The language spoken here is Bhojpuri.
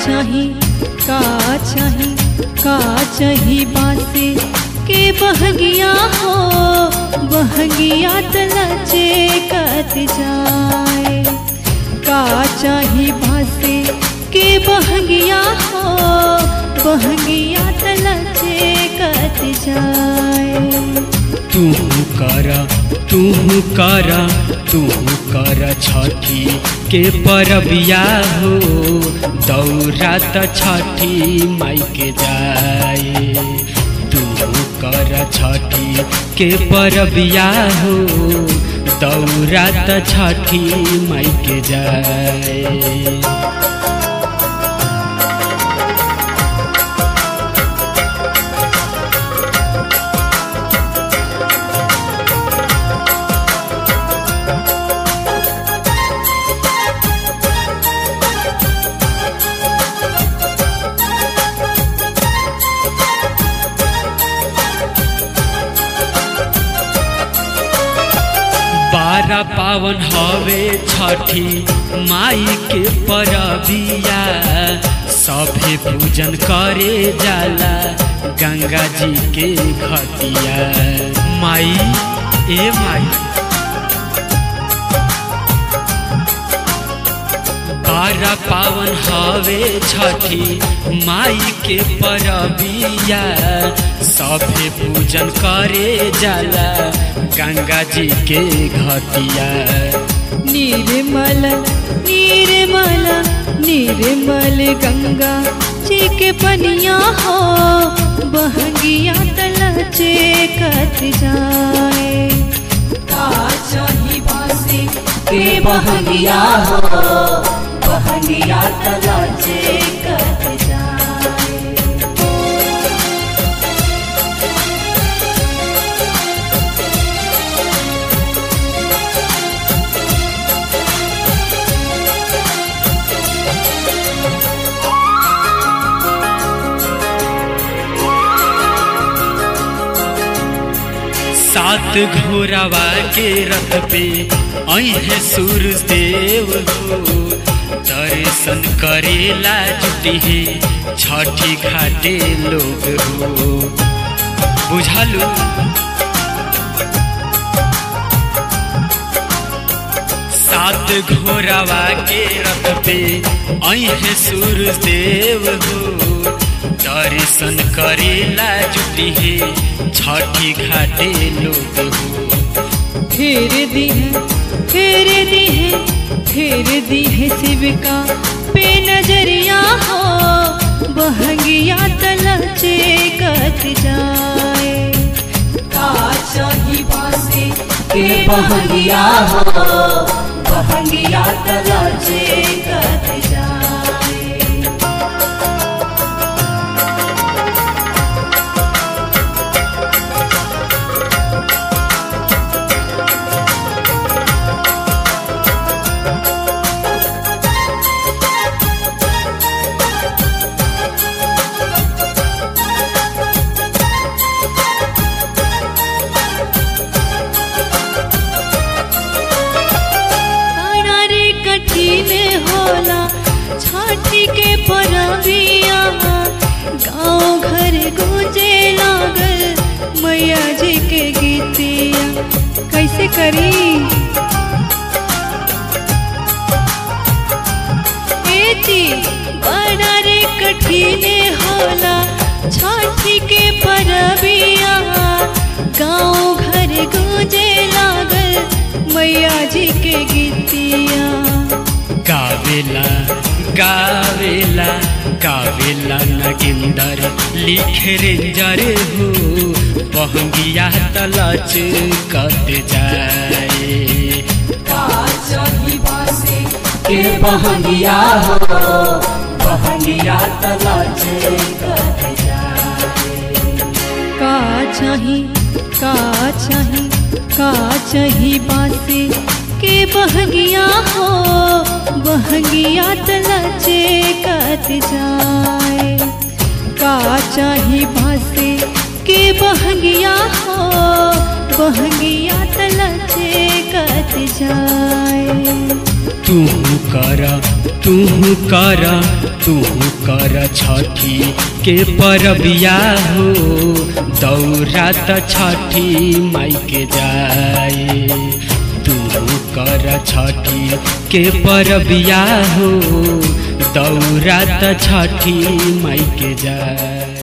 चाही का चाही बासे के बहगिया हो बहगिया तलचे कत जाए। का चाही बासे के बहगिया हो बहगिया तलचे कत जाए। तू कर छठी के परबिया हो दौरा त छठी माई के जाए। तू कर छठी के परबिया हो दौरा त छठी माई के जाए। बारा पावन हवे छठी माई के परबिया सभे पूजन करे जाला गंगा जी के घटिया। माई ए माई बारा पावन हवे छठी माई के परबिया सभे पूजन करे जाला गंगा जी के घटिया। निर्मल निर्मल निर्मल गंगा जी के पनिया हो बहगिया तलचे कत जाए। का चाही बासे के बहगिया हो बहगिया तलचे कत जाए। सात घोड़ावा के रथ पे अहे सूरज देव हो दर्शन करेला जुटी है छठी घाटे लोग हो। बुझालू सात घोड़ावा के रथ पे अहे सूरज देव हो दर्शन करेला जुटी है छठी घाटे लोग हो। फेर दी है शिविका पे नजरिया हो बहगिया तलचे कत जाए। का चाही बासे के बहगिया हो बहगिया तलचे कत जाए। होला छठी के परबिया गाँव घर गूंजे लागल मैया जी के गीतिया। कैसे करी बड़ा रे कठिन होला छठी के परबिया गाँव घर गूंजे लागल मैया जी के गीतिया। गावेला नगिंदर लिखे रेंजर हो बहंगिया तलच कत जाए। का चाही बासे के बहंगिया हो बहंगिया तलच कत जाए। का चाही बासे के बहगिया हो बहगिया तलचे कत जाए। का चाही बासे के बहगिया हो बहगिया तलचे कत जाए। तू कर तू कर छठी के परबिया हो दौरा त छठी माई के जाए तू कर छठी के परबिया हो दौरा त छठी माई के जाए।